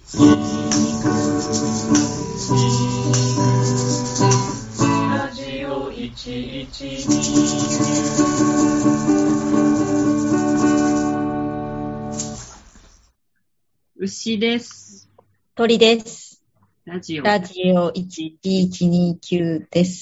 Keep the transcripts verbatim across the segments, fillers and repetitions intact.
ラジオいちいちに牛です。 鳥です。 ラジオ。 ラジオいちいちにきゅうです。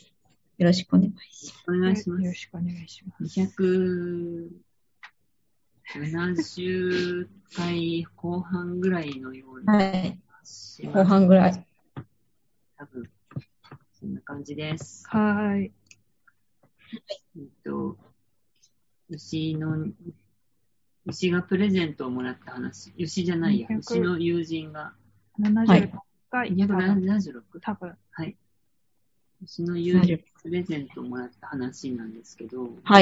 よろしくお願いします。 お願いします。 よろしくお願いします。 にひゃくななじゅっかいこう半ぐらいのような。 はい。後半ぐらい。 多分、そんな感じです。 はい。 えっと、牛の、牛がプレゼントをもらった話。牛じゃないや。牛の友人が。 ななじゅうろっかい。 にひゃくななじゅうろく? 多分。 はい。牛の友人がプレゼントをもらった話なんですけど。 はい。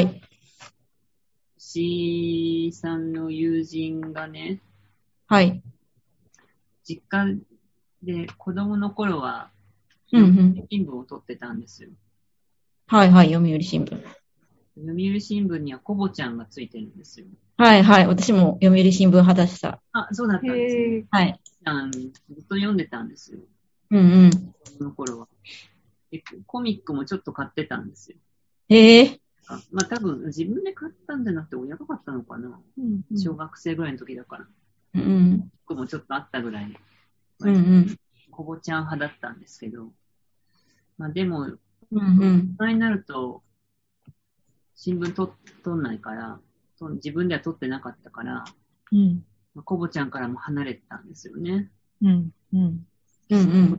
牛さんの友人がね。 はい。 実家で子供の頃は、 うんうん、 新聞を取ってたんですよ。 はいはい、読売新聞。 読売新聞にはコボちゃんがついてるんですよ。 はいはい、私も読売新聞派でした。 あ、そうだったんですね。 はい。 あのずっと読んでたんですよ。 うんうん。 子供の頃は。コミックもちょっと買ってたんですよ。 へえ。 まあ多分自分で買ったんじゃなくて親が買ったのかな、うんうん、小学生ぐらいの時だから。 うん。 僕もちょっとあったぐらい。 うんうん。 コボちゃん派だったんですけど。まあでも、 うんうん。 大人になると、新聞と取んないから、自分では取ってなかったから、 うん。 まあ、コボちゃんからも離れてたんですよね。 うん。うん。 うんうん。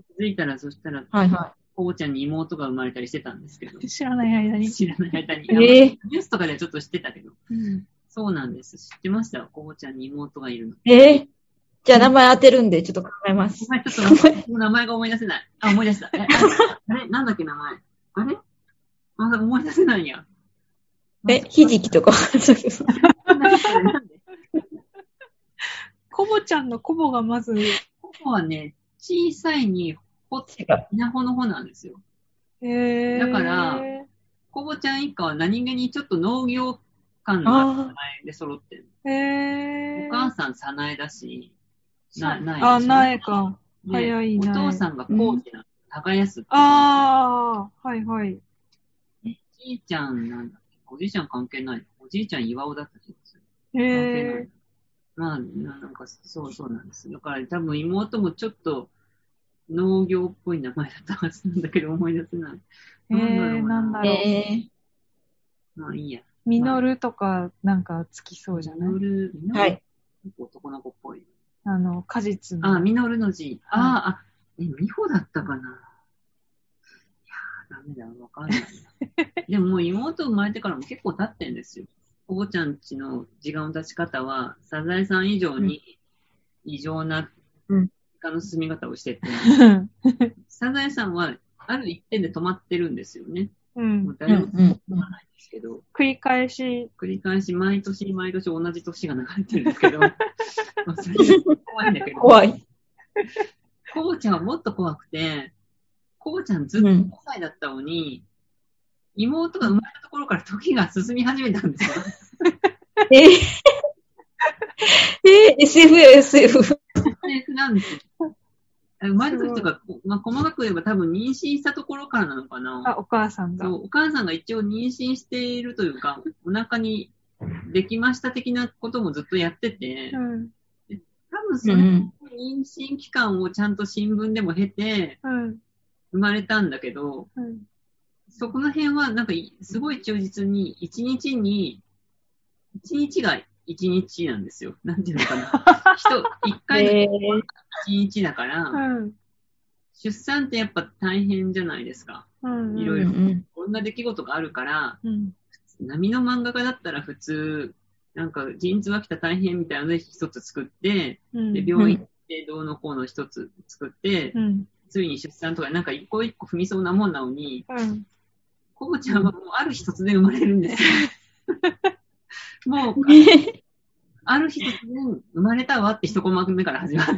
気づいたら、そしたら、 はいはい。 コボちゃんに妹が生まれたりしてたんですけど。 知らない間に。 知らない間に。 えー、 ニュースとかではちょっと知ってたけど。 うん、 そうなんです。知ってました？コボちゃんに妹がいるの。 えー、じゃあ名前当てるんで、ちょっと考えます。 はい、ちょっと待って、名前が思い出せない。あ、思い出した。え、あれなんだっけ名前。あれまだ思い出せないや。 え、ひじきとか。 コボちゃんのコボがまず。 コボはね、小さいに、ほって稲穂の穂なんですよ。 へー。 だから、コボちゃん一家は何気にちょっと農業感のある名前で揃ってる。 へー。 お母さん、さなえだし、な、なえ、 あ、なえか。早いなえ。 お父さんがコーチなの。耕す。 あー、はいはい。 おじいちゃんなんだっけ？おじいちゃん関係ない。おじいちゃん岩尾だった気がする。 へー。 まあ、なんか、そうそうなんです。だから多分妹もちょっと農業っぽい名前だったはずなんだけど思い出せない。 へー、なんだろう。 えー、 まあいいや。 ミノルとかなんかつきそうじゃない？ ミノル、ミノル、 はい。 男の子っぽい。 あの、果実の。 あ、ミノルの字。あ、はい、あ、え、ミホだったかな。いやー、ダメだ、わかんないな。でももう妹生まれてからも結構経ってんですよ。コボちゃんちの時間の立ち方は、サザエさん以上に異常な時間の進み方をしてて、うん、サザエさんはある一点で止まってるんですよね。 うん。 もう誰も止まらないんですけど、 繰り返し。 繰り返し、毎年毎年同じ年が流れてるんですけど、まあそれが怖いんだけど。 怖い。 コボちゃんはもっと怖くて、コボちゃんずっとごさいだったのに、うん、妹が生まれたところから時が進み始めたんですよ。 えー、えー、エスエフ や エスエフ。 エスエフ なんですよ。生まれた時とか、まあ、細かく言えば多分妊娠したところからなのかな。 あ、お母さんが。 そう、お母さんが一応妊娠しているというか、お腹にできました的なこともずっとやってて、うん、で多分その妊娠期間をちゃんと新聞でも経て、生まれたんだけど、うん、そこの辺はなんかすごい忠実に一日に、一日が一日なんですよ。なんていうのかな。人、一回の一日だから、うん、出産ってやっぱ大変じゃないですか。うんうん、いろいろ。こんな出来事があるから、うん、波の漫画家だったら普通、なんか陣痛が来た大変みたいなので一つ作って、うん、で病院行ってどうのこうの一つ作って、うん、ついに出産とかなんか一個一個踏みそうなもんなのに、うん、コボちゃんはもうある日突然生まれるんですよ。もう、ある日突然生まれたわって一コマ目から始まって。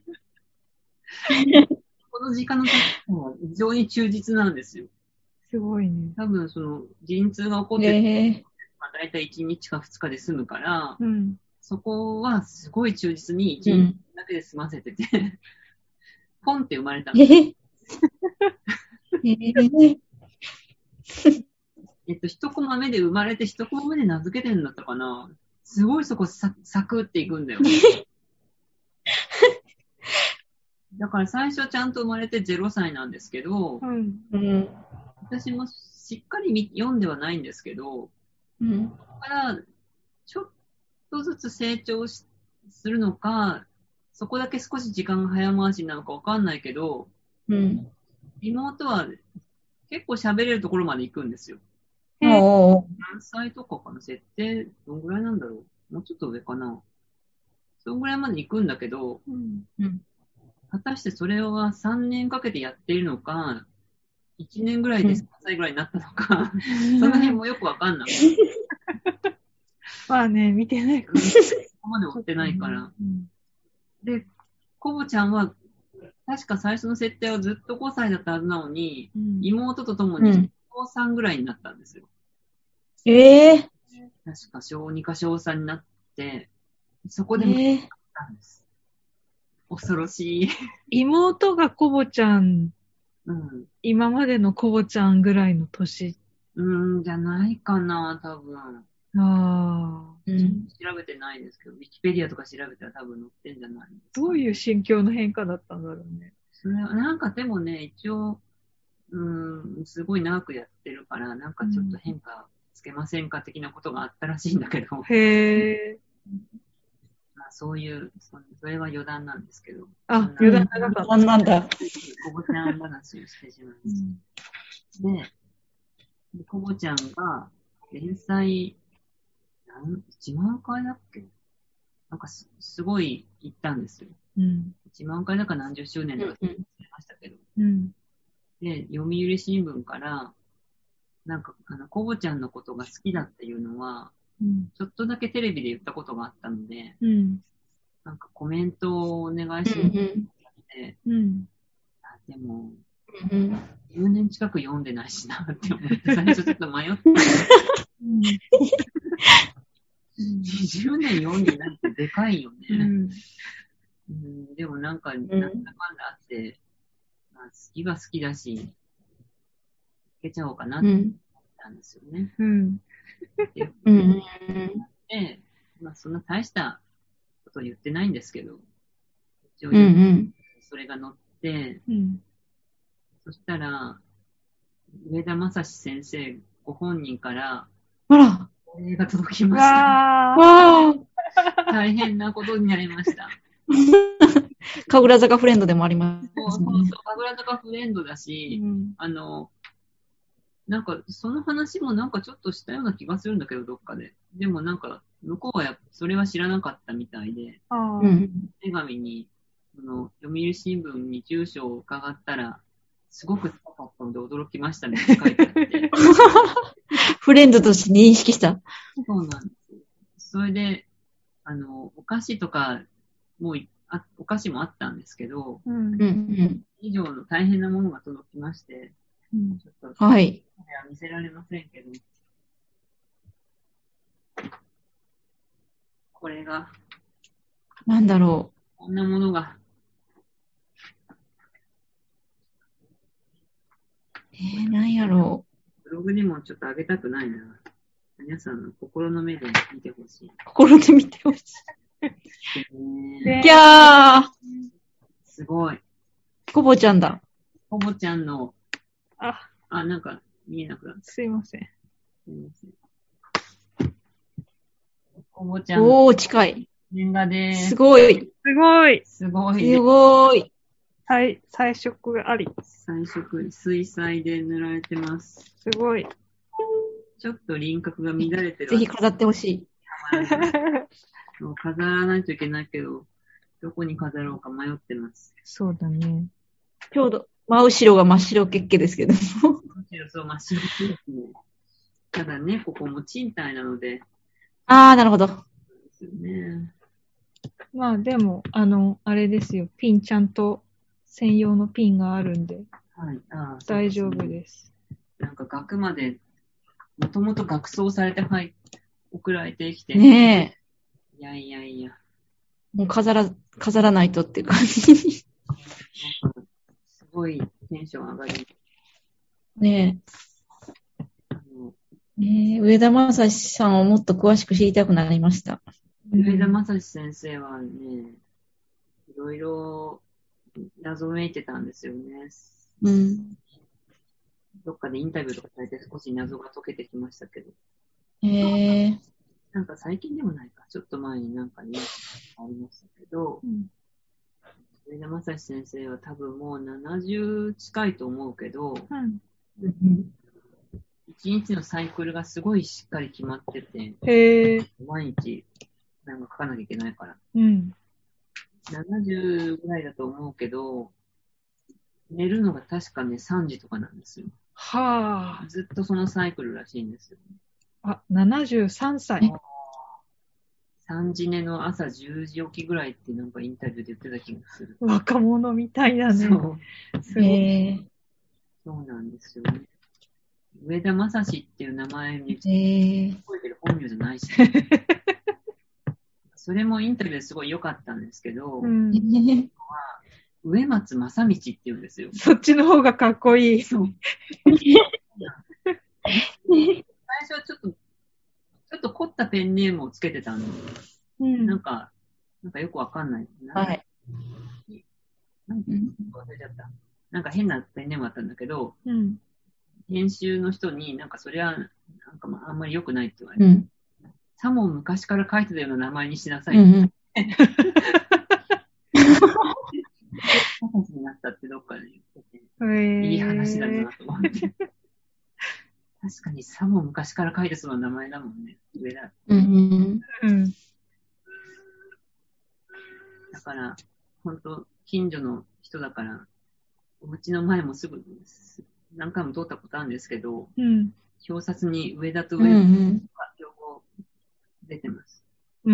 この時間の時も非常に忠実なんですよ。 すごいね。 多分その陣痛が起こって、えーまあ、大体いちにちかふつかで済むから、うん、 そこはすごい忠実にいちにちだけで済ませてて、うん、ポンって生まれたんです。えー、えっと、一コマ目で生まれて一コマ目で名付けてるんだったかな。すごいそこサクっていくんだよ。だから最初ちゃんと生まれてゼロさいなんですけど、うんうん、私もしっかり読んではないんですけど、うん、だからちょっとずつ成長しするのか、そこだけ少し時間が早回しなのかわかんないけど、うん、妹は結構喋れるところまで行くんですよ。えー、何歳とかかな、設定どんぐらいなんだろう、もうちょっと上かな。そのぐらいまで行くんだけど、うんうん、果たしてそれはさんねんかけてやっているのか、いちねんぐらいでさんさいぐらいになったのか、うん、その辺もよくわかんない。 まあね、見てないから。 そこまで追ってないから。うん、で、コボちゃんは、確か最初の設定はずっとごさいだったはずなのに、うん、妹と共に小さんぐらいになったんですよ。 うん、えぇ、 ー、確か小にか小さんになって、そこでもやったんです。えー、恐ろしい。 妹がコボちゃん、うん、今までのコボちゃんぐらいの年。 うん、じゃないかな、多分。ああ、うん。調べてないですけど、ウィキペディアとか調べたら多分載ってんじゃないですか。 どういう心境の変化だったんだろうね。 それは、なんかでもね、一応、うん、すごい長くやってるから、なんかちょっと変化つけませんか的なことがあったらしいんだけど。 へー。 まあ、そういう、それは余談なんですけど。 あ、余談長かった。 なんだ。 コボちゃん話をしてしまいます。うん、で、でコボちゃんが連載、いちまんかいだっけ、なんか す, すごい行ったんですよ。うん、いちまんかいだか何十周年だか忘れましたけど。うん、で、読売新聞から、なんか、あの、コボちゃんのことが好きだっていうのは、うん、ちょっとだけテレビで言ったことがあったので、うん、なんかコメントをお願いしますって、うんうん、あでも、うん、じゅうねん近く読んでないしなって思って、最初ちょっと迷って、うんにじゅうねん読んでないってでかいよね。うんうん、でもなんか、なんだかんだあって、まあ、好きは好きだし、いけちゃおうかなって思ったんですよね。うん。で、うん、で、まあそんな大したこと言ってないんですけど、一応、うんうん、それが載って、うん、そしたら、上田正史先生ご本人から、 あら、 これが届きました。わー大変なことになりました。 神楽坂フレンドでもあります、ね。 そうそうそう、神楽坂フレンドだし、うん、あの、なんか、その話もなんかちょっとしたような気がするんだけど、どっかで。でもなんか、向こうはやそれは知らなかったみたいで、うん、手紙に、その、読売新聞に住所を伺ったら、すごく高かったので驚きましたねって書いてあって。 フレンドとして認識した。 そうなんです。それで、あの、お菓子とか、もうあ、お菓子もあったんですけど、うんうん、以上の大変なものが届きまして、うん、ちょっと、はい。見せられませんけど、これが、 なんだろう。こんなものが。 えー、なんやろう。 ブログにもちょっと上げたくないな。皆さんの心の目で見てほしい。 心で見てほしい。 ね、 いやー。 すごい。 コボちゃんだ。 コボちゃんの、あ、あ、なんか見えなくなった。 すいません。 すいません。コボちゃん。 おー、近い。 原画でーす。 すごい。 すごい。 すごい。 すごい。 彩、彩色あり。 彩色、水彩で塗られてます。 すごい。 ちょっと輪郭が乱れてる。 ぜひ飾ってほしい。 飾らないといけないけど、どこに飾ろうか迷ってます。 そうだね。 ちょうど、真後ろが真っ白けっけですけど。真後ろ、そう、真っ白けですね。ただね、ここも賃貸なので。 あー、なるほど。そうですよね。 まあでも、あの、あれですよ。ピンちゃんと専用のピンがあるんで。 はい。あー、 大丈夫です。 なんか額まで、もともと額装されて、はい、送られてきて。 ねえ。 いやいやいや。 もう飾ら、飾らないとっていう感じ。 すごいテンション上がり。 ねえ。ねえ、上田正史さんをもっと詳しく知りたくなりました。 上田正史先生はね、いろいろ謎めいてたんですよね。 うん。 どっかでインタビューとかされて少し謎が解けてきましたけど。 へえ。 なんか最近でもないか、ちょっと前になんかね、ありましたけど、うん、上田正史先生は多分もうななじゅう近いと思うけど、うんうん、一日のサイクルがすごいしっかり決まってて、 へー、 毎日なんか書かなきゃいけないから。 うん、 ななじゅうぐらいだと思うけど、寝るのが確かね、さんじとかなんですよ。 はぁ。ずっとそのサイクルらしいんですよ、ね。 あ、ななじゅうさんさい。 さんじ寝の朝じゅうじ起きぐらいってなんかインタビューで言ってた気がする。 若者みたいだね。 そう。 すごい。 そうなんですよね。上田正史っていう名前に覚えてる本名じゃないし、ね、それもインタビューですごい良かったんですけど、うん、上松正道って言うんですよ。 そっちの方がかっこいい。そう。 最初はちょっと、ちょっと凝ったペンネームをつけてたんで、うん、なんか、なんかよくわかんない。 はい。 なんか忘れちゃった。なんか変なペンネームだったんだけど、うん、編集の人になんかそれはなんかあんまり良くないって言われて、うん、さも昔から書いてたような名前にしなさいって。うんになったってどっかで言ってて、いい話だなと思って。確かにさも昔から書いてそうな名前だもんね。上だ。うんうん、だから、本当近所の人だから、お家の前もすぐ何回も通ったことあるんですけど、うん、表札に上田と上田が両方出てます。うん。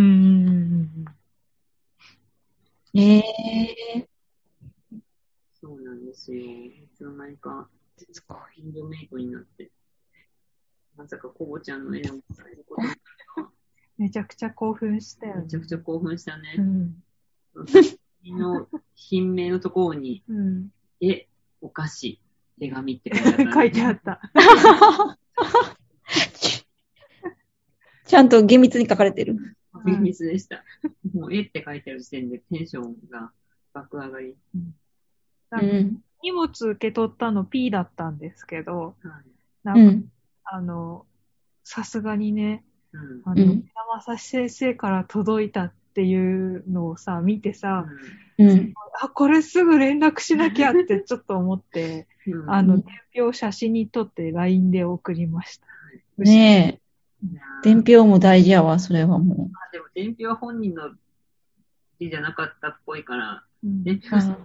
えー、 そうなんですよ。いつの間にか、近所メイトになって、まさかコボちゃんの絵を伝えることになるとは。 めちゃくちゃ興奮したよね。 めちゃくちゃ興奮したね。うん、の品名のところに、うん、絵、お菓子、手紙って書いてあった、ね。 書いてあった。 ちゃんと厳密に書かれてる。 厳密でした。もう絵って書いてある時点でテンションが爆上がり。 うん、荷物受け取ったの P だったんですけど、うん、なんか、うん、あの、さすがにね、うん、あの、山正先生から届いたっていうのをさ、見てさ、うん、あ、これすぐ連絡しなきゃってちょっと思って、うん、あの、伝票を写真に撮って ライン で送りました。 ねえ。伝票も大事やわ、それはもう。 あ、でも伝票は本人の字じゃなかったっぽいから、うん、伝票して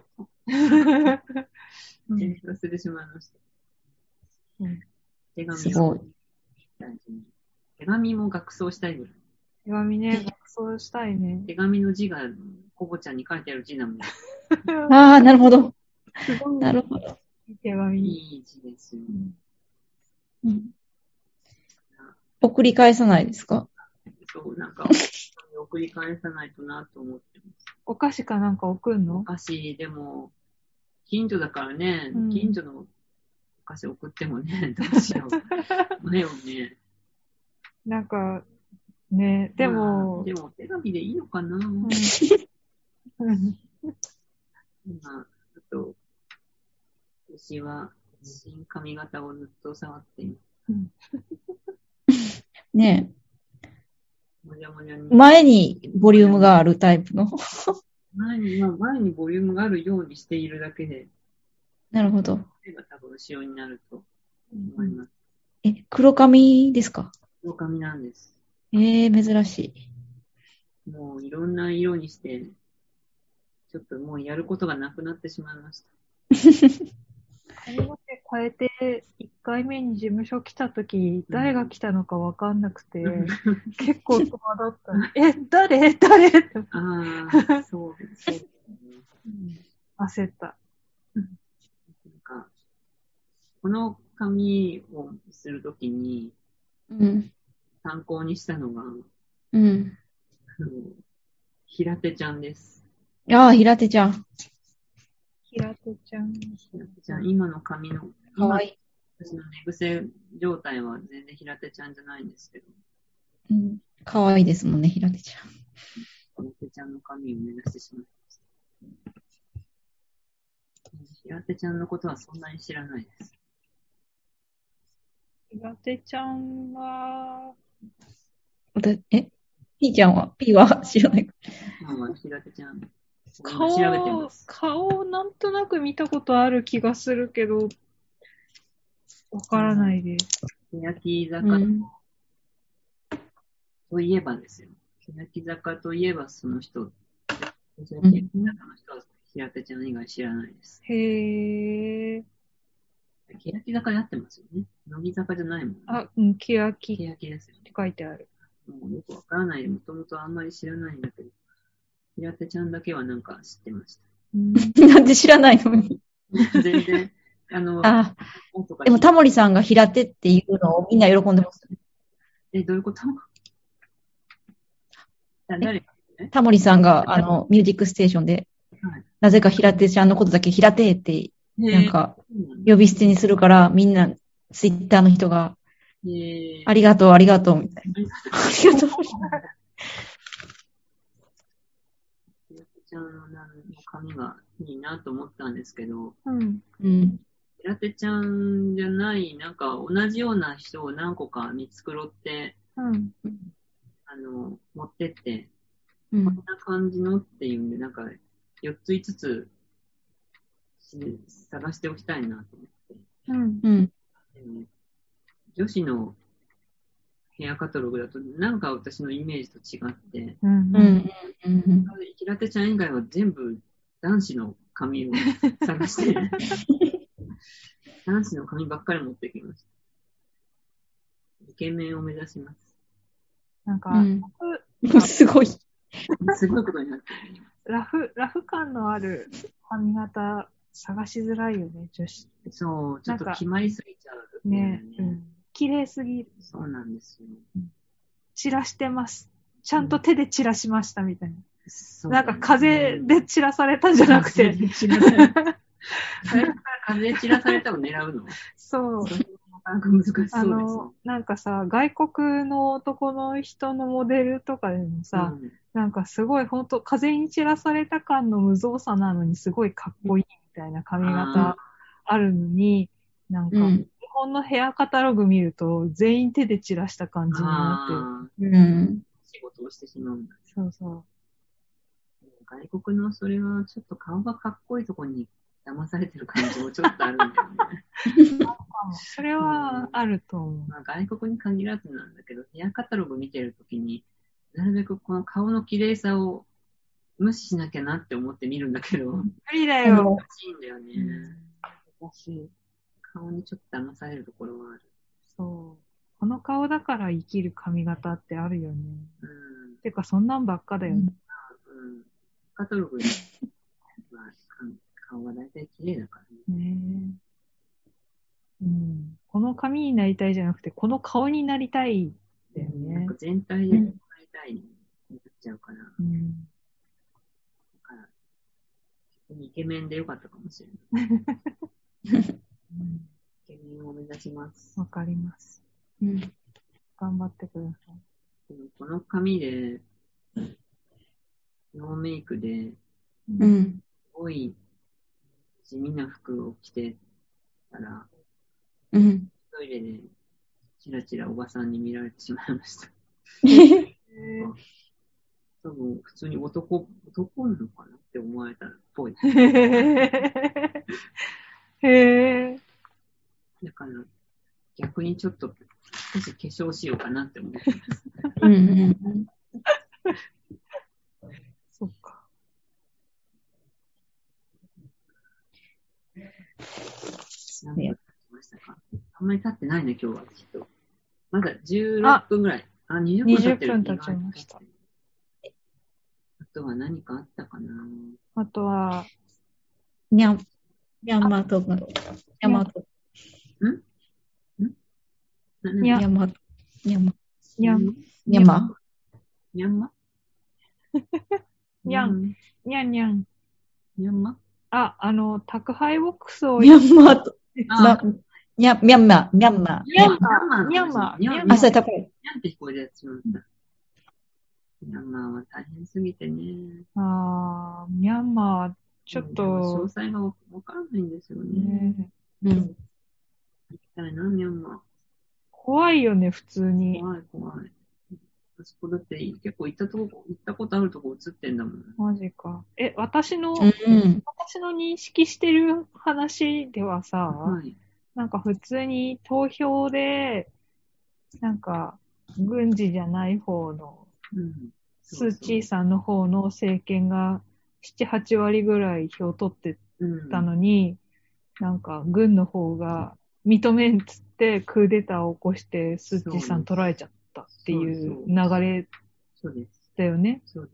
伝票してしまいました。うん、手紙を手紙も学装したいぐらい。 手紙ね、学装したいね。 手紙の字がコボちゃんに書いてある字なもん。 ああ、なるほど。なるほど。 手紙。 いい字ですよ、 うん。送り返さないですか？ そう、なんか、送り返さないとなと思ってます。 お菓子かなんか送るの？ お菓子、でも、近所だからね、うん、近所のお菓子送ってもね、どうしよう。前をね。 なんか、ね、でも、 まあ、でも手紙でいいのかな、うん、今、あと、私は新髪型をずっと触っています。 ねえ。 もじゃもじゃに前にボリュームがあるタイプの。 前に、まあ、前にボリュームがあるようにしているだけで。 なるほど。 手が多分後ろになると思います。 え、黒髪ですか？ 黒髪なんです。 えー、珍しい。もういろんな色にして、ちょっともうやることがなくなってしまいました。 髪の毛変えて、いっかいめに事務所来たとき、誰が来たのかわかんなくて、うん、結構戸惑った。え、誰誰ああ、そう、そうですね、 うん。焦った。 なんかこの髪をするときに、 うん、 参考にしたのが、 うん、 平手ちゃんです。 ああ、平手ちゃん。 平手ちゃん。 平手ちゃん、今の髪の、 かわいい。 私の寝癖状態は全然平手ちゃんじゃないんですけど。 うん。かわいいですもんね、平手ちゃん。 平手ちゃんの髪を目指してしまいました。平手ちゃんのことはそんなに知らないです。 平手ちゃんは、 え ?P ちゃんは ?P は知らない。 まあ、平手ちゃん。 顔、調べてます。顔なんとなく見たことある気がするけど、わからないです。 欅坂といえばですよ。欅坂といえばその人。欅坂の人は平手ちゃん以外知らないです。 へー。 欅坂で合ってますよね。乃木坂じゃないもんね。 あ、うん、欅。 欅ですよね。 って書いてある。 もうよくわからない。もともとあんまり知らないんだけど。平手ちゃんだけはなんか知ってました。 なんで知らないのに。 全然、あの、 あでもタモリさんが平手っていうのをみんな喜んでます、ね。 え、どういうこと？誰？ タモリさんが、あの、ミュージックステーションで、はい、なぜか平手ちゃんのことだけ平手って、なんか、呼び捨てにするから、みんな、ツイッターの人が、ありがとう、ありがとう、みたいな。ありがとう。 ちゃんの髪がいいなと思ったんですけど、 うんうん、 平手ちゃんじゃない、なんか同じような人を何個か見繕って、 うん、 あの、持ってって、 うん、 こんな感じのっていうんで、なんかよっついつつ探しておきたいなと思って。 うんうん、 女子のヘアカタログだと、なんか私のイメージと違って、 うんうんうん、 平手ちゃん以外は全部男子の髪を探して、男子の髪ばっかり持ってきました。イケメンを目指します。 なんか、 うん、すごい。 すごいことになってる。 ラフ、ラフ感のある髪型探しづらいよね、女子。 そう、ちょっと決まりすぎちゃう、 ね。ね、うん。綺麗すぎる。 そうなんですよ、 うん。散らしてます。ちゃんと手で散らしましたみたいな。うん、なんか風で散らされたんじゃなくて。 風で散らされたを狙うの？ そう。 なんか難しそうです、ね、 あの、なんかさ、外国の男の人のモデルとかでもさ、うん、なんかすごい本当風に散らされた感の無造作なのにすごいかっこいいみたいな髪型あるのに、なんか、日本のヘアカタログ見ると全員手で散らした感じになってる。 うん。仕事をしてしまうんだ。 そうそう。 外国のそれはちょっと顔がかっこいいところに騙されてる感じもちょっとあるんだよね。 それはあると思う。 うん、まあ、外国に限らずなんだけど、ヘアカタログ見てるときに、なるべくこの顔の綺麗さを無視しなきゃなって思って見るんだけど、無理だよ。 難しいんだよね。 難しい。 顔にちょっと騙されるところはある。 そう。この顔だから生きる髪型ってあるよね。 うん。 てか、そんなんばっかだよね。うん。 カタログに、まあ、顔は大体綺麗だからね。 ねえ。うん。この髪になりたいじゃなくて、この顔になりたいだよね。 なんか全体でなりたいになっちゃうから。 うん。だから、イケメンでよかったかもしれない。うん、イケメンを目指します。 わかります。 うん。 頑張ってください。 でもこの髪で、ノーメイクで、 うん。 すごい地味な服を着てたら、 うん。 トイレでチラチラおばさんに見られてしまいました。多分普通に男、男なのかなって思われたっぽい。 へー。 だから逆にちょっと少し化粧しようかなって思ってます。 うんうんうんそっか。 何分経ちましたか？あんまり経ってないね、今日はきっと。まだじゅうろっぷんぐらい。あ、にじゅっぷん経ってる。 にじゅっぷん経ちました。 あとは何かあったかな？ あとは、 にゃん、にゃんまとが、にゃんまと。 んんにゃんま、にゃんま。 にゃん、 にゃんまにゃんまにゃん、にゃんにゃん。 ミャンマあ、あの、宅配ボックスを。 ミャンマーと、ま、ミャ、ミャンマー、ミャンマー。 ミャンマー、ミャンマー、ミャンマー。 あ、それ宅配。 ミャンって聞こえるやつなんだ。ミャンマーは大変すぎてね。 あー、ミャンマー、ちょっと。 詳細がわからないんですよね。 うん。行きたいな、ミャンマー。 怖いよね、普通に。 怖い、怖い。あそこだって結構行ったとこ、行ったことあるとこ映ってんだもん。 マジか。え、私の、 うん、 私の認識してる話ではさ、 はい、 なんか普通に投票で、なんか、軍事じゃない方の、うん、スーチーさんの方の政権がなな、はち割ぐらい票取ってたのに、うん、なんか軍の方が認めんつってクーデターを起こしてスーチーさん取られちゃったっていう流れだよね。 そうです。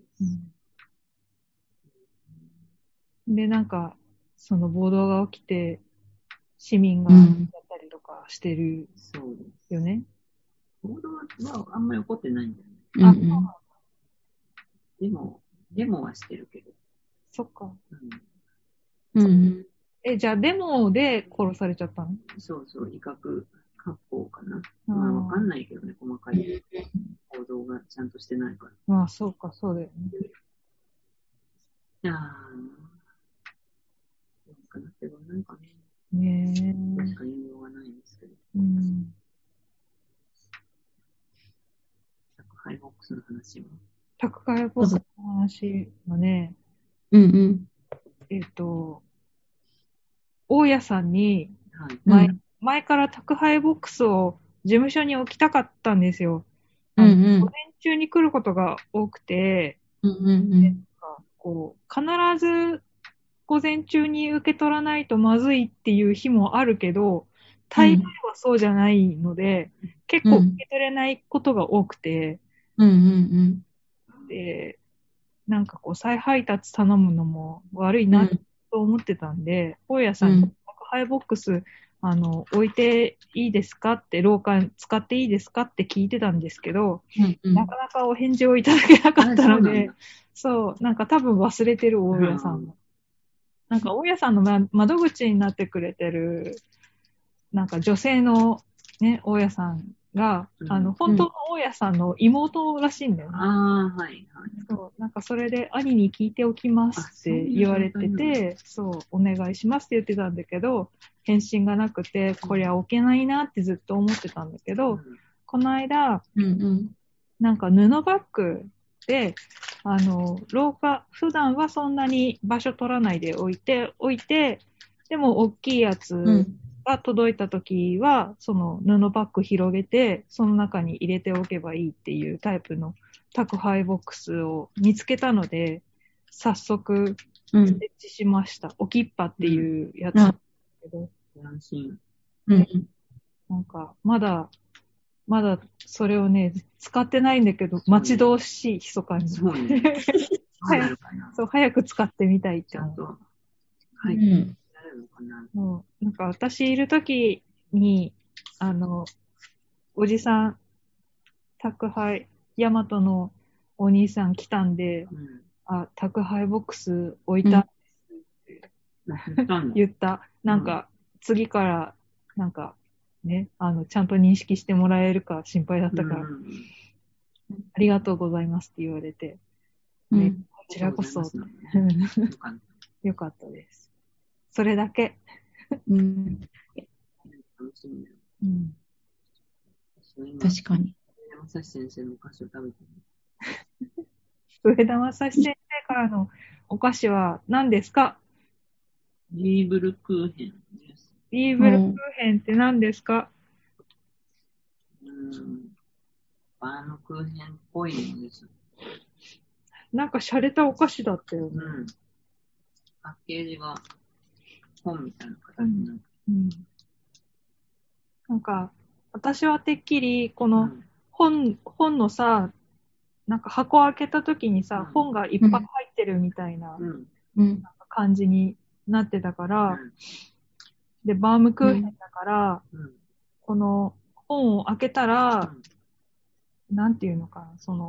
うん、で、なんか、その暴動が起きて、市民がやったりとかしてるよね。 暴動はあんまり起こってないんだよね。 うんうん、 あ、でも、デモはしてるけど。 そっか。 うんうん、 え、じゃあデモで殺されちゃったの？ そうそう、威嚇発砲かな。まあわかんないけどね、細かい報道がちゃんとしてないから。 まあそうか、そうだよね。 いやー、どうかなってことないかね。 ねえ。しか言いようがないんですけど。 うん。 宅配ボックスの話は宅配ボックスの話はね、 うんうん。 えっと、大家さんに前、はい、前から宅配ボックスを事務所に置きたかったんですよ。うんうん、午前中に来ることが多くて、 うんうんうん、 こう必ず午前中に受け取らないとまずいっていう日もあるけど、大概はそうじゃないので、うん、結構受け取れないことが多くて、 うんうんうん、で、なんかこう再配達頼むのも悪いなと思ってたんで、大家さんに宅配ボックスあの置いていいですかって、廊下使っていいですかって聞いてたんですけど、うんうん、なかなかお返事をいただけなかったので、そう、なんか多分忘れてる大家さんも。なんか大家さんの窓口になってくれてる、なんか女性のね、大家さんが、うん、あの、本当の大家さんの妹らしいんだよね。 ああ、はい、はい。 そう、なんかそれで兄に聞いておきますって言われてて、そう、お願いしますって言ってたんだけど、返信がなくて、こりゃ置けないなってずっと思ってたんだけど、うん、この間、うんうん、なんか布バッグで、あの、廊下、普段はそんなに場所取らないで置いて、置いて、でも大きいやつが届いたときは、うん、その布バッグ広げて、その中に入れておけばいいっていうタイプの宅配ボックスを見つけたので、早速設置しました。うん、置きっぱっていうやつなんですけど。 安心。 うん。なんか、まだ、まだそれをね、使ってないんだけど、待ち遠しい、密かに。 そうね。 早く、そう、早く使ってみたいって思う。 はい。うん、なるのかな。 もう、なんか私いるときに、あの、おじさん、宅配、ヤマトのお兄さん来たんで、うん、あ、宅配ボックス置いたんですって、うん、言った。なんか、うん、次から、なんか、ね、あの、ちゃんと認識してもらえるか心配だったから、うん、ありがとうございますって言われて、ね、うん、こちらこそ、よかったです。それだけ。うん、 楽しみだよ。 うん、 確かに。 上田正史先生のお菓子を食べてる。上田正史先生からのお菓子は何ですか？ ビーブルクーヘンです。 ビーブルクーヘンって何ですか？ うーん、バームクーヘンっぽいんです。 なんか洒落たお菓子だったよね。 うん。パッケージが本みたいな形になって、 うんうん、なんか、私はてっきり、この本、うん、本のさ、なんか箱開けた時にさ、うん、本がいっぱい入ってるみたいな、うん、なんか感じになってたから、うん、で、バームクーヘンだから、うん、この本を開けたら、うん、なんていうのかな、その、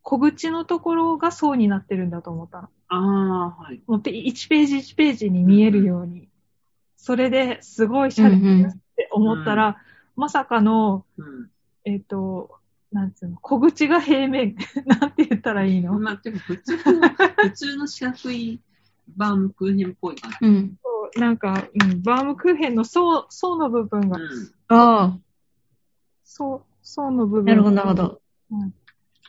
小口のところが層になってるんだと思ったの。 ああ、はい。 もういちページいちページに見えるように。それですごいシャレって思ったら、うんうん、まさかの、うん、えっ、ー、と、なんつうの、小口が平面。なんて言ったらいいの？ まあ、でも普通の、普通の四角いバームクーヘンっぽい感じ。うん、 そうなんか、うん、バームクーヘンの層、層の部分が。うん、 ああ。 層、層の部分。 なるほど、なるほど。うん、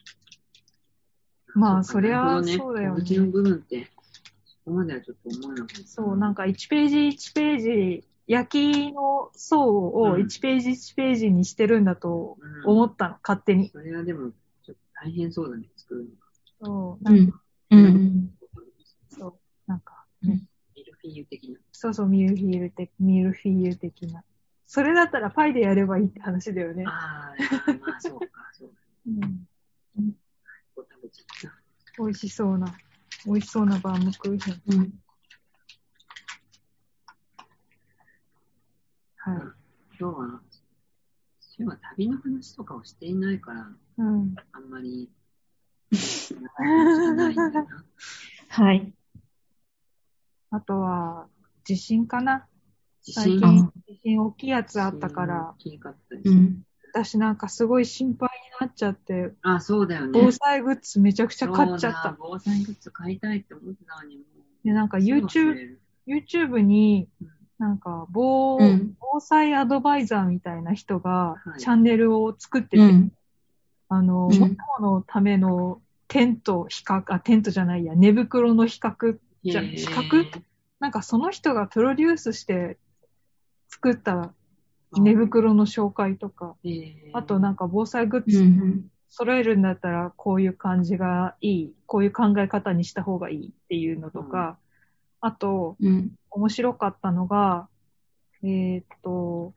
まあ、そりゃあ、そうだよね。 小口の部分って、ここまではちょっと思わなかった。 そう、なんかいちページいちページ、焼きの層をいちページいちページにしてるんだと思ったの、うん、勝手に。 それはでも、ちょっと大変そうだね、作るのが。 そう、なんか、うん。うん、そう、なんか、ね。 ミルフィーユ的な。 そうそう、ミルフィーユ的、ミルフィーユ的な。それだったらパイでやればいいって話だよね。 ああ、まあ、そうか、そうか。うん。うん、 美味しそうな、美味しそうなバームクーヘン。うん。はい。 今日は、今日は旅の話とかをしていないから、うん、あんまり、ないんだな。 はい。 あとは、地震かな。 地震、 最近、地震大きいやつあったから、 大きかったです、ね、うん、 私なんかすごい心配になっちゃって、 あ、そうだよね。 防災グッズめちゃくちゃ買っちゃった。 防災グッズ買いたいって思ってたのにもう。 で、なんか YouTube、YouTube に、なんか防、うん、防災アドバイザーみたいな人がチャンネルを作ってて、はい、あの、うん、もしものためのテント比較、あ、テントじゃないや、寝袋の比較じゃ、比較なんかその人がプロデュースして作った寝袋の紹介とか、あとなんか防災グッズ揃えるんだったらこういう感じがいい、こういう考え方にした方がいいっていうのとか、うん、あと、うん、面白かったのが、えー、っと、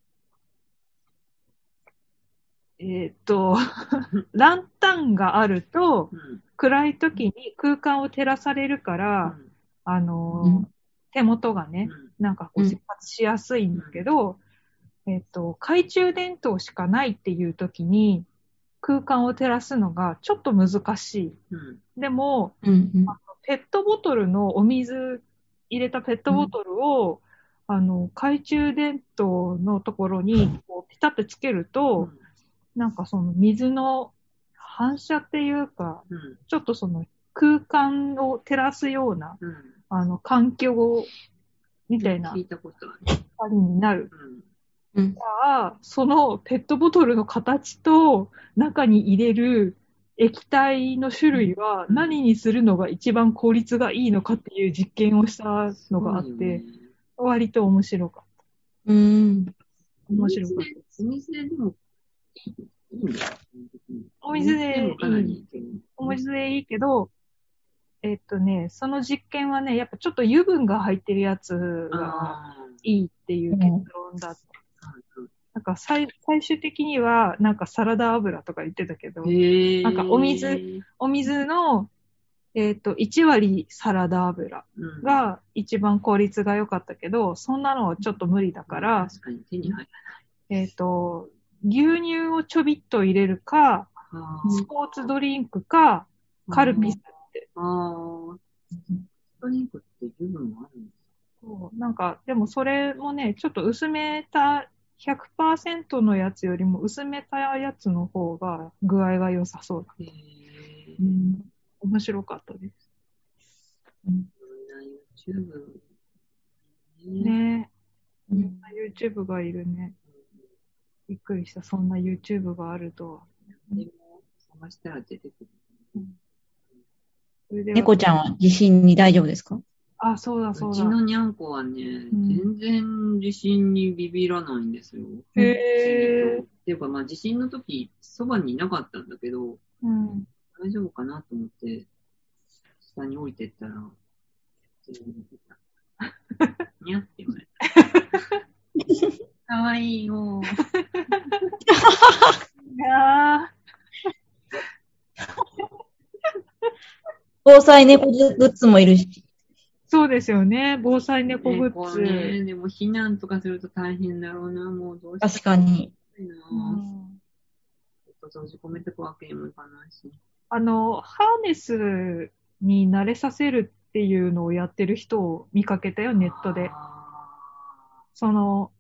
えー、っと、ランタンがあると、うん、暗い時に空間を照らされるから、うん、あの、うん、手元がね、うん、なんかこう生活しやすいんだけど、うん、えー、っと、懐中電灯しかないっていう時に、空間を照らすのがちょっと難しい。うん、でも、うんうん、あのペットボトルのお水入れたペットボトルを、うん、あの懐中電灯のところにこうピタッとつけると、うん、なんかその水の反射っていうか、うん、ちょっとその空間を照らすような、うん、あの環境みたいな光になる。うんうん、じゃあ、そのペットボトルの形と中に入れる液体の種類は何にするのが一番効率がいいのかっていう実験をしたのがあって、割と面白かった。 うん。 面白かった。 お水ででもいいんだよ。 お水でいい。お水でいいけど、えっとね、その実験はね、やっぱちょっと油分が入ってるやつがいいっていう結論だった。なんか最、最終的には、なんかサラダ油とか言ってたけど、なんかお水、お水の、えっと、いち割サラダ油が一番効率が良かったけど、そんなのはちょっと無理だから、 確かに手に入らない。 えっと、牛乳をちょびっと入れるか、スポーツドリンクか、カルピスって。 ああ。スポーツドリンクって油分もあるんですか？ そう。なんか、でもそれもね、ちょっと薄めた、ひゃくパーセント のやつよりも薄めたやつの方が具合が良さそうだ。へー、うん、面白かったです。 うん、YouTube ねえ。うん、YouTube がいるね。びっくりした。そんな YouTube があるとは。 でも探したら出てくる。うん、 それで猫ちゃんは地震に大丈夫ですか？ あ、そうだそうだ。 うちのにゃんこはね、うん、全然地震にビビらないんですよ。 へー。 っていうか、まあ地震の時、そばにいなかったんだけど、うん、大丈夫かなと思って、下に置いてったら、全然出てた。にゃって言われた。かわいいよ。 いや防災猫グッズもいるし。 そうですよね。防災猫グッズ。 ね、でも避難とかすると大変だろうな、もうどうしよう。 確かに。 うん、ちょっと閉じ込めてくわけにもいかないし。 あの、ハーネスに慣れさせるっていうのをやってる人を見かけたよ、ネットで。その、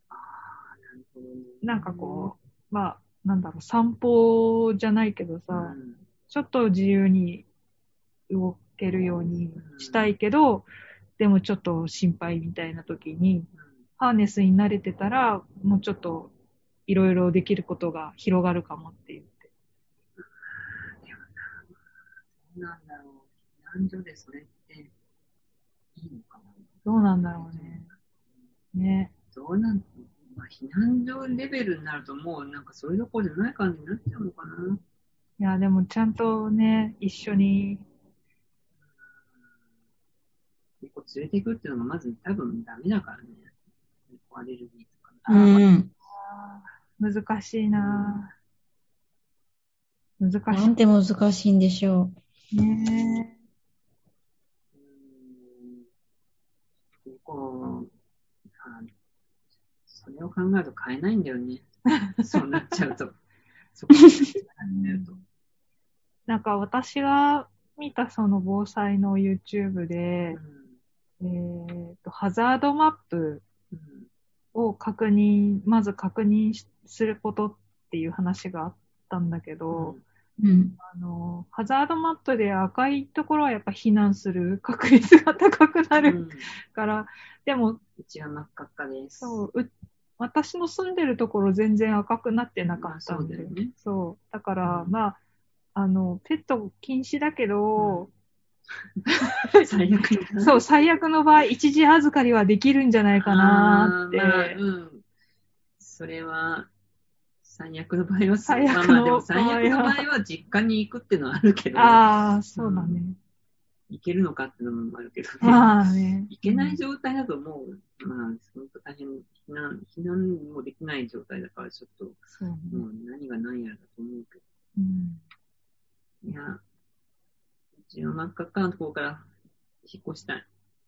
なんかこう、まあ、なんだろう、散歩じゃないけどさ、うん、ちょっと自由に動けるようにしたいけど、うん、でもちょっと心配みたいな時に、うん、ハーネスに慣れてたら、もうちょっといろいろできることが広がるかもって言って。 でもな、なんだろう、避難所でそれっていいのかな。 どうなんだろうね。ね。 どうなんまあ、避難所レベルになるともうなんかそれどころじゃない感じになっちゃうのかな。 いや、でもちゃんとね、一緒に。 猫連れていくっていうのがまず多分ダメだからね。猫アレルギーとか。 うん。 難しいなぁ。難しい。 なんて難しいんでしょう。ねえ。うーん。こう、それを考えると買えないんだよね。そうなっちゃうと。そこになると。 なんか私が見たその防災の YouTube で、うん、えっと、ハザードマップを確認、まず確認することっていう話があったんだけど、 うん、 あの、ハザードマップで赤いところはやっぱ避難する確率が高くなるから、うん、でも、 うちは真っ赤っかです。 そう、う私の住んでるところ全然赤くなってなかったんで、まあ、そうだよね。そう。だから、うん、まあ、あの、ペット禁止だけど、 うん、最悪のそう、最悪の場合、一時預かりはできるんじゃないかなって。 あまあ、うん。それは、最悪の場合は、 最悪の場合は、 まあ、でも最悪の場合は実家に行くっていうのはあるけど。 ああ、そうだね。 うん、行けるのかっていうのもあるけどね。 ああね。 行けない状態だともう、まあ、本当大変、避難、避難もできない状態だからちょっと、そうね、もう何が何やらだと思うけど。うん、いや、うちの真っ赤っかなところから引っ越したい。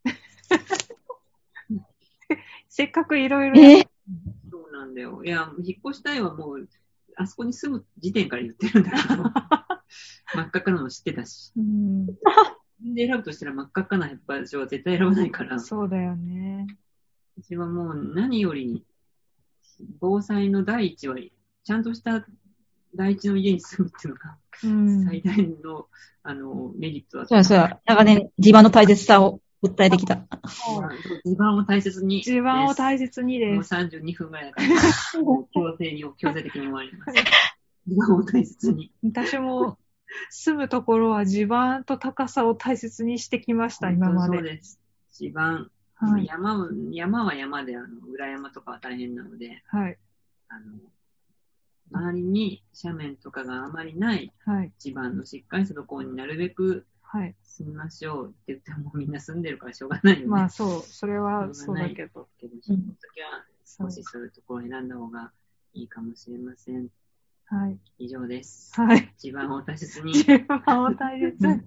せっかくいろいろやって。 そうなんだよ。いや、引っ越したいはもう、あそこに住む時点から言ってるんだけど、真っ赤っかなの知ってたし。うん、で選ぶとしたら真っ赤っかな場所は絶対選ばないから。 そうだよね。 私はもう何より、防災の第一は、ちゃんとした第一の家に住むっていうのが、うん、最大の、あの、メリットだった。 そうそう。長年、地盤の大切さを訴えてきた。 地盤を大切に。 地盤を大切にです。 もうさんじゅうにふんぐらいだから、強制に、強制的に終わります。地盤を大切に。 私も、住むところは地盤と高さを大切にしてきました、今まで。 そうです。地盤。はい、山は、山は山で、あの、裏山とかは大変なので、 はい。 あの、周りに斜面とかがあまりない地盤のしっかりしたところになるべく住みましょうって言ってもみんな住んでるからしょうがないよね。 まあそう、それはそうだけど。 けど、その時は少しそういうところを選んだ方がいいかもしれません。 はい。 以上です。 はい。 地盤を大切に。 地盤を大切に。 ありがと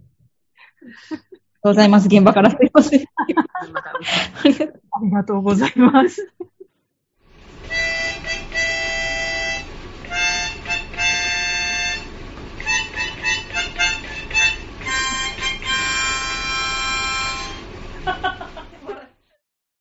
うございます。現場からすいません。 ありがとうございます。